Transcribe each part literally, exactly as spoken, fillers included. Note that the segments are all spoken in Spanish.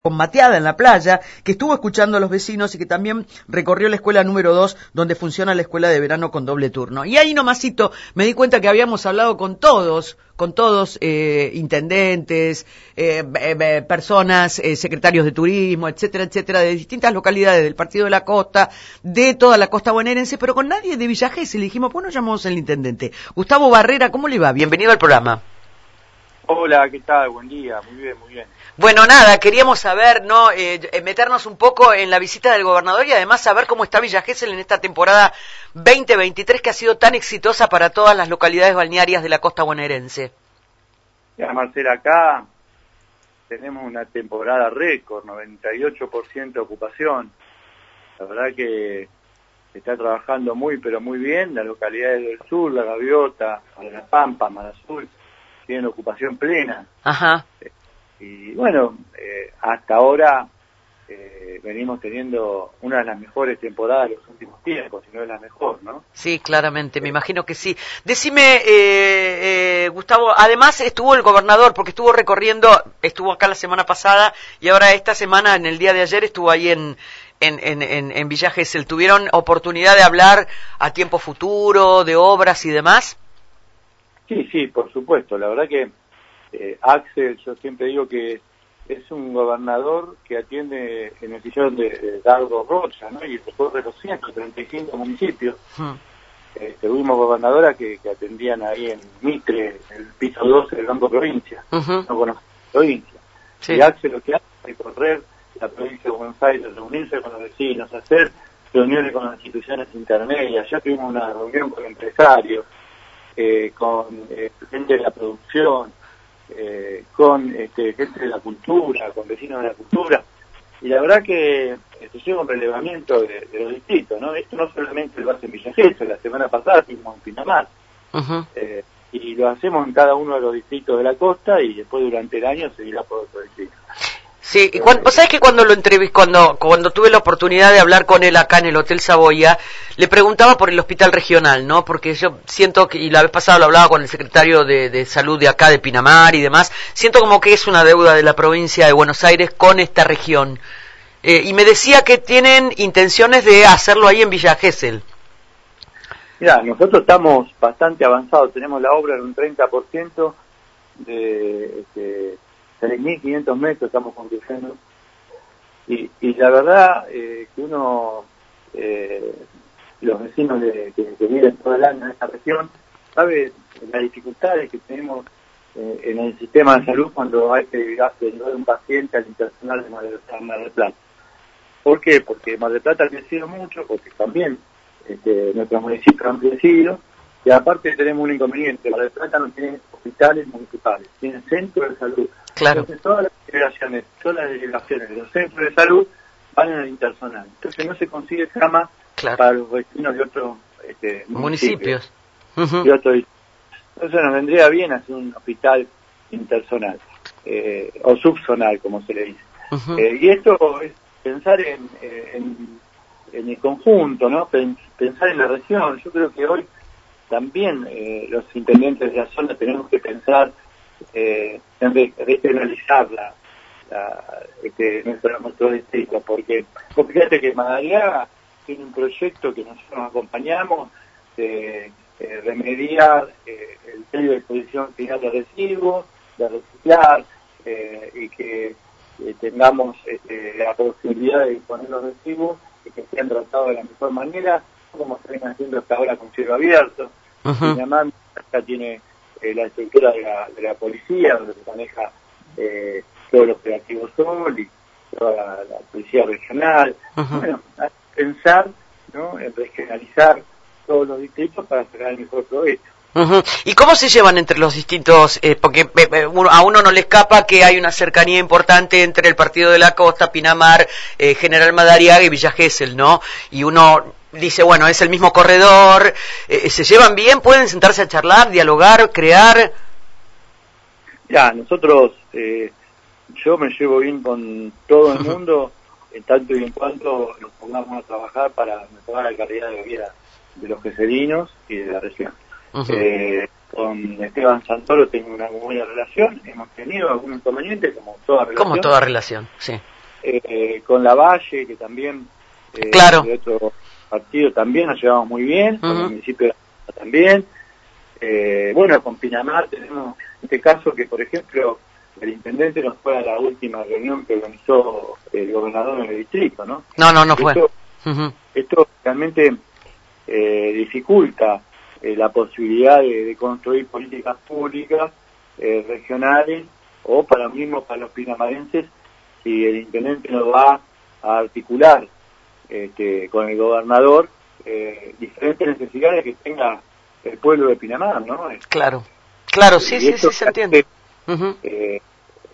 con mateada en la playa, que estuvo escuchando a los vecinos y que también recorrió la escuela número dos, donde funciona la escuela de verano con doble turno. Y ahí nomasito me di cuenta que habíamos hablado con todos, con todos, eh, intendentes, eh, eh, personas, eh, secretarios de turismo, etcétera, etcétera, de distintas localidades del Partido de la Costa, de toda la costa bonaerense, pero con nadie de Villa Gesell. Le dijimos, bueno, llamamos al intendente. Gustavo Barrera, ¿cómo le va? Bienvenido al programa. Hola, ¿qué tal? Buen día, muy bien, muy bien. Bueno, nada, queríamos saber, ¿no? Eh, meternos un poco en la visita del gobernador y además saber cómo está Villa Gesell en esta temporada veinte veintitrés que ha sido tan exitosa para todas las localidades balnearias de la costa bonaerense. Ya, Marcela, acá tenemos una temporada récord, noventa y ocho por ciento de ocupación. La verdad que está trabajando muy, pero muy bien. Las localidades del sur, La Gaviota, La Pampa, Mar Azul, tienen ocupación plena. Ajá. Y bueno, eh, hasta ahora eh, venimos teniendo una de las mejores temporadas de los últimos tiempos, si no es la mejor, ¿no? Sí, claramente, me imagino que sí. Decime, eh, eh, Gustavo, además estuvo el gobernador, porque estuvo recorriendo, estuvo acá la semana pasada y ahora esta semana, en el día de ayer, estuvo ahí en, en, en, en, en Villa Gesell. ¿Tuvieron oportunidad de hablar a tiempo futuro, de obras y demás? Sí, sí, por supuesto. La verdad que eh, Axel, yo siempre digo que es un gobernador que atiende en el sillón de, de Dardo Rocha, ¿no? Y recorre los ciento treinta y cinco municipios. Hmm. Eh, tuvimos gobernadoras que, que atendían ahí en Mitre, el piso doce del Banco Provincia, uh-huh. No conozco la provincia. Sí. Y Axel lo que hace es recorrer la provincia de Buenos Aires, reunirse con los vecinos, hacer reuniones con las instituciones intermedias. Ya tuvimos una reunión con empresarios, eh, con eh, gente de la producción, Eh, con este, gente de la cultura, con vecinos de la cultura, y la verdad que se lleva un relevamiento de, de los distritos, ¿no? Esto no solamente lo hace en Villa Gesell, la semana pasada hicimos en Pinamar, uh-huh. eh, y lo hacemos en cada uno de los distritos de la costa, y después durante el año seguirá por otro distrito. Sí, y cuando, ¿vos sabés que cuando lo entrevisté, cuando, cuando tuve la oportunidad de hablar con él acá en el Hotel Saboya, le preguntaba por el hospital regional, ¿no? Porque yo siento que, y la vez pasada lo hablaba con el secretario de, de salud de acá, de Pinamar y demás, siento como que es una deuda de la provincia de Buenos Aires con esta región. Eh, y me decía que tienen intenciones de hacerlo ahí en Villa Gesell. Mira, nosotros estamos bastante avanzados, tenemos la obra en un treinta por ciento de... Este, seis mil quinientos metros estamos construyendo, y, y la verdad eh, que uno, eh, los vecinos de, que, que viven todo el año en esta región, sabe las dificultades que tenemos eh, en el sistema de salud cuando hay que llevar un paciente al internacional de Mar del, Mar del Plata. ¿Por qué? Porque Mar del Plata ha crecido mucho, porque también este, nuestros municipios han crecido, y aparte tenemos un inconveniente: Mar del Plata no tiene hospitales municipales, tiene centros de salud. Claro. Entonces todas las delegaciones, todas las delegaciones de los centros de salud van en el intersonal. Entonces no se consigue cama claro. para los vecinos de otros este, municipios. municipios. Uh-huh. De otro, entonces nos vendría bien hacer un hospital intersonal, eh, o subzonal, como se le dice. Uh-huh. Eh, y esto es pensar en, en, en el conjunto, ¿no? Pensar en la región. Yo creo que hoy también eh, los intendentes de la zona tenemos que pensar eh, en regionalizar la, la, este, nuestro, nuestro distrito, porque, porque fíjate que Madariaga tiene un proyecto que nosotros acompañamos de eh, remediar eh, el medio de exposición final de residuos, de reciclar, eh, y que eh, tengamos este, la posibilidad de disponer los residuos y que sean tratados de la mejor manera, como se ven haciendo hasta ahora con cielo abierto. Uh-huh. Pinamar acá tiene eh, la estructura de la, de la policía, donde se maneja eh, todo el operativo Sol y toda la, la policía regional. Uh-huh. Bueno, hay que pensar, ¿no?, en regionalizar todos los distritos para sacar el mejor provecho. Uh-huh. ¿Y cómo se llevan entre los distintos? Eh, porque eh, a uno no le escapa que hay una cercanía importante entre el Partido de la Costa, Pinamar, eh, General Madariaga y Villa Gesell, ¿no? Y uno dice, bueno, es el mismo corredor, eh, ¿se llevan bien? ¿Pueden sentarse a charlar, dialogar, crear? Ya, nosotros, eh, yo me llevo bien con todo el mundo, en tanto y en cuanto nos pongamos a trabajar para mejorar la calidad de vida de los geselinos y de la región. Uh-huh. Eh, con Esteban Santoro tengo una muy buena relación, hemos tenido algún inconveniente como toda relación. Como toda relación, sí. eh, con la Valle, que también, eh, claro. de otro partido también nos llevamos muy bien, uh-huh. con el municipio de la también. Eh, bueno, con Pinamar tenemos este caso que, por ejemplo, el intendente no fue a la última reunión que organizó el gobernador en el distrito, ¿no? No, no, no fue. Esto, uh-huh. esto realmente eh, dificulta eh, la posibilidad de, de construir políticas públicas eh, regionales o para mismo para los pinamarenses si el intendente no va a articular este, con el gobernador eh, diferentes necesidades que tenga el pueblo de Pinamar, ¿no? Claro, claro, sí, sí, sí, se entiende. Uh-huh. Eh,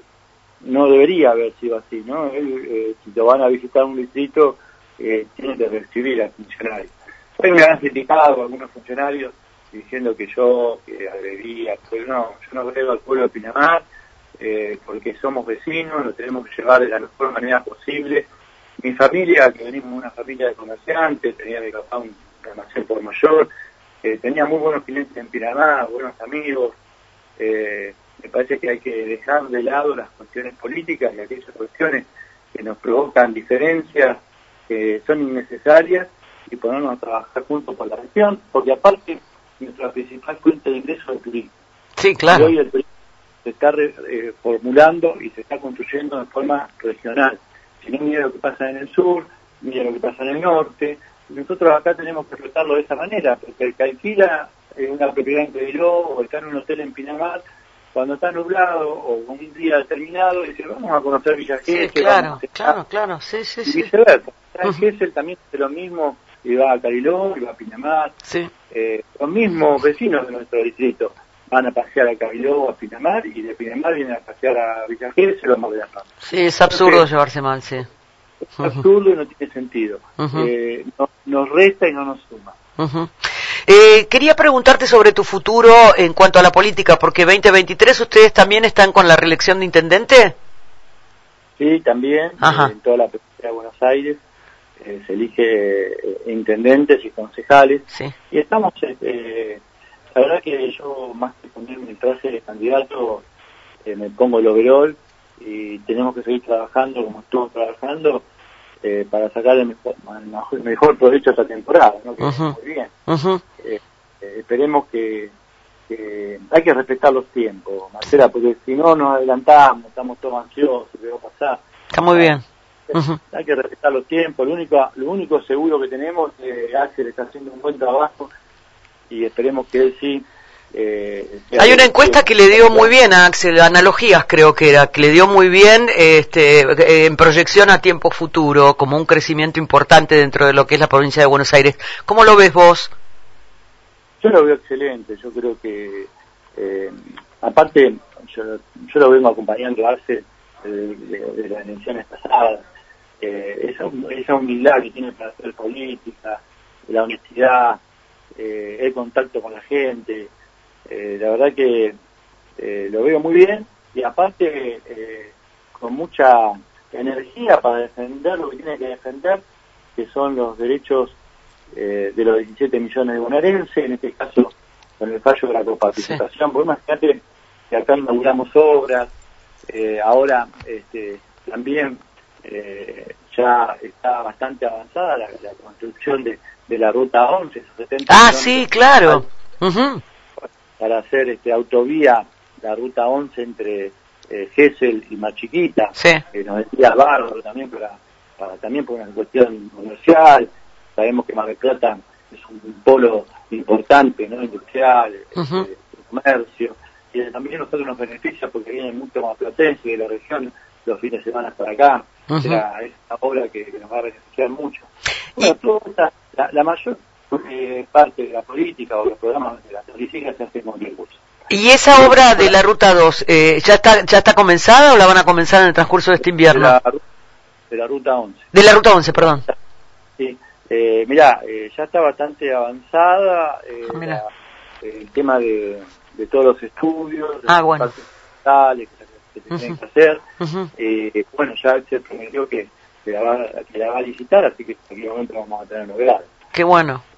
no debería haber sido así, ¿no? Él, eh, si lo van a visitar un distrito, eh, tiene que recibir a funcionarios. Hoy me han criticado algunos funcionarios diciendo que yo que agredía, pero no, yo no agrego al pueblo de Pinamar, eh, porque somos vecinos, lo tenemos que llevar de la mejor manera posible. Mi familia, que venimos de una familia de comerciantes, tenía mi papá un almacén por mayor, eh, tenía muy buenos clientes en Pinamar, buenos amigos. Eh, me parece que hay que dejar de lado las cuestiones políticas y aquellas cuestiones que nos provocan diferencias, que son innecesarias, y ponernos a trabajar juntos por la región, porque aparte nuestra principal fuente de ingreso es el turismo. Sí, claro. Y hoy el turismo se está eh, formulando y se está construyendo de forma regional. Si no, mira lo que pasa en el sur, mira lo que pasa en el norte. Nosotros acá tenemos que tratarlo de esa manera, porque el que alquila eh, una propiedad en Cabiló o está en un hotel en Pinamar, cuando está nublado o un día determinado, dice, vamos a conocer Villa Gesell. Sí, claro, claro, claro, sí, sí, sí. Y viceversa. Uh-huh. Gesell también hace lo mismo, y va a Cabiló, y va a Pinamar. Sí. Eh, los mismos vecinos de nuestro distrito van a pasear a Cabiló o a Pinamar, y de Pinamar vienen a pasear a Villa Gesell o a Mar del Plata. Sí, es absurdo Entonces, llevarse mal, sí. Es absurdo y no tiene sentido. Uh-huh. Eh, no, nos resta y no nos suma. Uh-huh. Eh, quería preguntarte sobre tu futuro en cuanto a la política, porque veinte veintitrés ustedes también están con la reelección de intendente. Sí, también, eh, en toda la provincia de Buenos Aires eh, se elige eh, intendentes y concejales. Sí. Y estamos, eh, la verdad que yo más que ponerme el traje de candidato, eh, me pongo el overol y tenemos que seguir trabajando como estamos trabajando eh, para sacar el mejor, el mejor provecho a esta temporada, ¿no? Que uh-huh. muy bien. Uh-huh. Eh, eh, esperemos que, que hay que respetar los tiempos, Marcela, porque si no nos adelantamos, estamos todos ansiosos, ¿qué va a pasar? Está muy bien. Uh-huh. Hay que respetar los tiempos. Lo único, lo único seguro que tenemos es que Axel está haciendo un buen trabajo y esperemos que él sí. Eh, Hay una encuesta que le dio muy bien a Axel, Analogías creo que era, que le dio muy bien este, en proyección a tiempo futuro, como un crecimiento importante dentro de lo que es la provincia de Buenos Aires. ¿Cómo lo ves vos? Yo lo veo excelente, yo creo que, eh, aparte, yo, yo lo vengo acompañando a Axel de, de, de las elecciones pasadas, eh, esa, esa humildad que tiene para hacer política, la honestidad, eh, el contacto con la gente. Eh, la verdad que eh, lo veo muy bien y aparte eh, con mucha energía para defender lo que tiene que defender, que son los derechos eh, de los diecisiete millones de bonaerenses, en este caso con el fallo de la coparticipación. Sí. Porque imagínate que acá inauguramos obras, eh, ahora este, también eh, ya está bastante avanzada la, la construcción de, de la ruta once. setenta ah, sí, claro. Uh-huh. Para hacer este autovía, la ruta once entre eh, Gesell y Mar Chiquita, sí. que nos decía bárbaro también para, para también por una cuestión comercial. Sabemos que Mar del Plata es un, un polo importante, ¿no? Industrial, uh-huh. eh, de comercio, y también a nosotros nos beneficia porque vienen mucho más platenses de la región los fines de semana para acá. Uh-huh. Era esta obra que, que nos va a beneficiar mucho. Bueno, y... toda esta, la, la mayor Eh, parte de la política o los programas de la política se hace con recursos. ¿Y esa obra de la Ruta dos eh, ya está ya está comenzada o la van a comenzar en el transcurso de este invierno? De la, de la Ruta once. De la Ruta once, perdón. Sí, eh, mirá, eh, ya está bastante avanzada eh, ah, la, el tema de, de todos los estudios, de ah, los bueno. que, que se uh-huh. tienen que hacer. Uh-huh. Eh, bueno, ya se prometió que, que, la va, que la va a licitar, así que en aquel momento vamos a tener novedades. Qué bueno.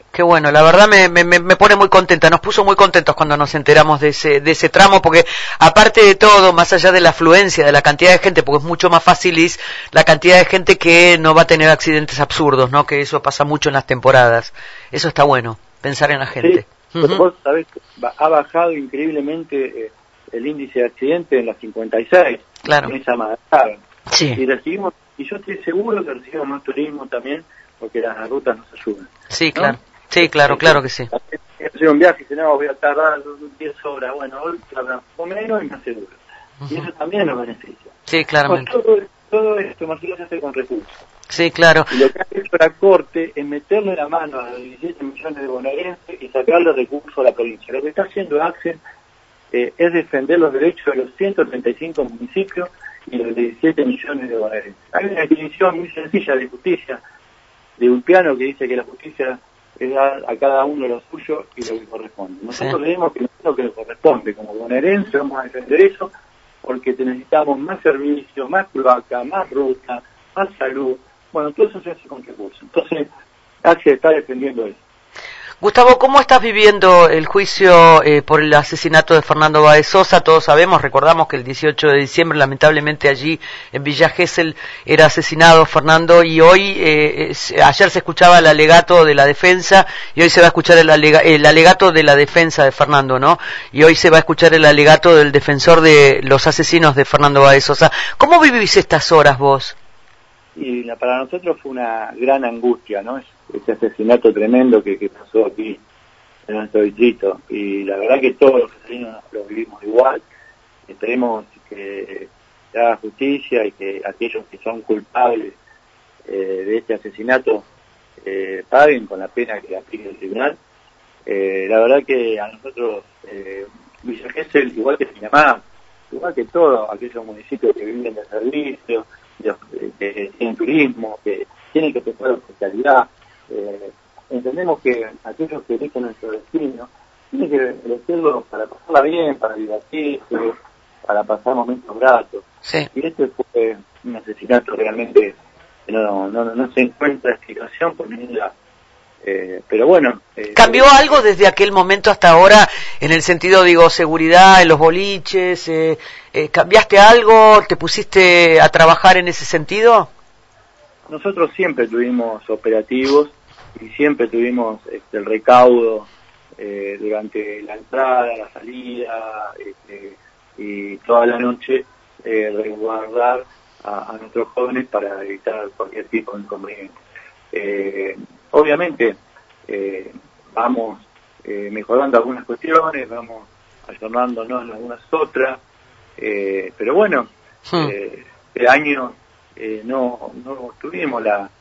qué bueno, la verdad me, me, me pone muy contenta, nos puso muy contentos cuando nos enteramos de ese, de ese tramo, porque aparte de todo, más allá de la afluencia, de la cantidad de gente, porque es mucho más fácil es la cantidad de gente que no va a tener accidentes absurdos, ¿no? Que eso pasa mucho en las temporadas, eso está bueno, pensar en la gente. Sí, uh-huh. Vos sabés, ha bajado increíblemente eh, el índice de accidentes en la cincuenta y seis, claro. En esa madrugada. Sí. Y recibimos, y yo estoy seguro que recibimos más turismo también, porque las rutas nos ayudan. Sí, ¿no? claro. Sí, claro, claro que sí. Hacer un viaje, si no, voy a tardar diez horas, bueno, hoy tardan un menos y más seguro. Uh-huh. Y eso también nos beneficia. Sí, claramente. Pues todo, todo esto, Marcelo, se hace con recursos. Sí, claro. Y lo que ha hecho la Corte es meterle la mano a los diecisiete millones de bonaerenses y sacarle recursos a la provincia. Lo que está haciendo Axel eh, es defender los derechos de los ciento treinta y cinco municipios y los diecisiete millones de bonaerenses. Hay una definición muy sencilla de justicia de Ulpiano que dice que la justicia es dar a cada uno lo suyo y lo que corresponde. Nosotros sí. Creemos que lo que le corresponde como bonaerense, vamos a defender eso porque necesitamos más servicios, más cloaca, más ruta, más salud. Bueno, todo eso se hace con recursos. Entonces, Axel está defendiendo eso. Gustavo, ¿cómo estás viviendo el juicio eh, por el asesinato de Fernando Báez Sosa? Todos sabemos, recordamos que el dieciocho de diciembre, lamentablemente allí en Villa Gesell era asesinado Fernando, y hoy, eh, es, ayer se escuchaba el alegato de la defensa, y hoy se va a escuchar el, alega, el alegato de la defensa de Fernando, ¿no? Y hoy se va a escuchar el alegato del defensor de los asesinos de Fernando Báez Sosa. ¿Cómo vivís estas horas vos? Y la, para nosotros fue una gran angustia, ¿no? Ese asesinato tremendo que, que pasó aquí en nuestro distrito. Y la verdad que todos los asesinos lo vivimos igual. Esperemos que se haga justicia y que aquellos que son culpables eh, de este asesinato eh, paguen con la pena que aplique el tribunal. Eh, la verdad que a nosotros, eh, Villa Gesell, igual que Pinamar, igual que todos aquellos municipios que viven de servicio, que tienen turismo, que tienen que prestar hospitalidad, eh, entendemos que aquellos que eligen nuestro destino tienen que elegirlo para pasarla bien, para divertirse, para pasar momentos gratos. Sí. Y este fue un asesinato realmente que no, no, no, no se encuentra explicación por ninguna. Eh, pero bueno. Eh, ¿Cambió eh, algo desde aquel momento hasta ahora en el sentido, digo, seguridad en los boliches? Eh, eh, ¿Cambiaste algo? ¿Te pusiste a trabajar en ese sentido? Nosotros siempre tuvimos operativos y siempre tuvimos este, el recaudo eh, durante la entrada, la salida este, y toda la noche eh, resguardar a, a nuestros jóvenes para evitar cualquier tipo de inconveniente. Eh, obviamente eh, vamos eh, mejorando algunas cuestiones, vamos ayornándonos en algunas otras, eh, pero bueno, hmm. eh, este año eh, no no tuvimos la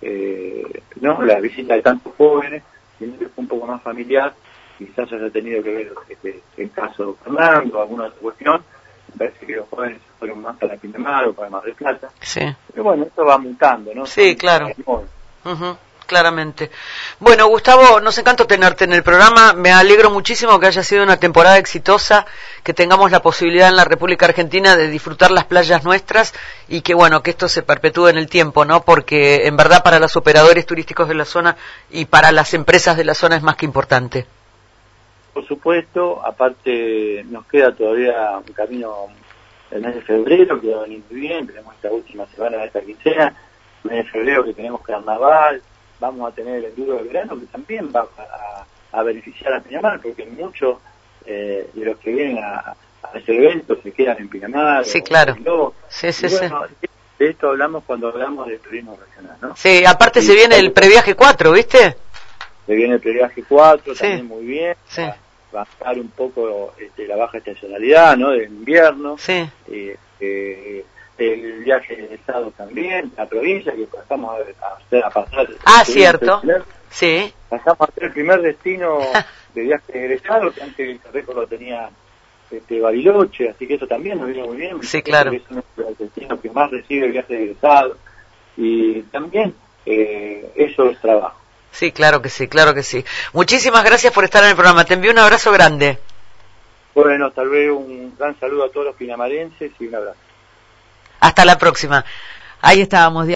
eh, no la visita de tantos jóvenes, sino que fue un poco más familiar, quizás haya tenido que ver este, el caso de Fernando, alguna otra cuestión. Me parece que los jóvenes fueron más para Pinamar o para Mar del Plata, sí. Pero bueno, esto va mutando, ¿no? Sí, claro. Uh-huh. Claramente. Bueno, Gustavo, nos encanta tenerte en el programa. Me alegro muchísimo que haya sido una temporada exitosa, que tengamos la posibilidad en la República Argentina de disfrutar las playas nuestras y que, bueno, que esto se perpetúe en el tiempo, ¿no? Porque en verdad para los operadores turísticos de la zona y para las empresas de la zona es más que importante. Por supuesto, aparte nos queda todavía un camino el mes de febrero, que va a venir muy bien, tenemos esta última semana de esta quincena, el mes de febrero que tenemos carnaval, vamos a tener el enduro de verano que también va a, a beneficiar a Pinamar, porque muchos eh, de los que vienen a, a ese evento se quedan en Pinamar. Sí, claro. Luego, sí, sí, bueno, sí. De esto hablamos cuando hablamos de turismo regional, ¿no? Sí, aparte y se viene el previaje cuatro, ¿viste? Se viene el previaje cuatro, sí. También muy bien. Sí. Va, va a bajar un poco este, la baja estacionalidad, ¿no? Del invierno. Sí. Eh, eh, el viaje de Estado también, la provincia, que pasamos a, a, a pasar... Ah, cierto, sí. Pasamos a ser el primer destino de viaje de egresado, que antes el récord lo tenía este, Bariloche, así que eso también nos vino muy bien. Sí, claro. Es uno de los destinos que más recibe el viaje de egresado, y también eh, eso es trabajo. Sí, claro que sí, claro que sí. Muchísimas gracias por estar en el programa, te envío un abrazo grande. Bueno, tal vez un gran saludo a todos los pinamarenses y un abrazo. Hasta la próxima. Ahí estábamos.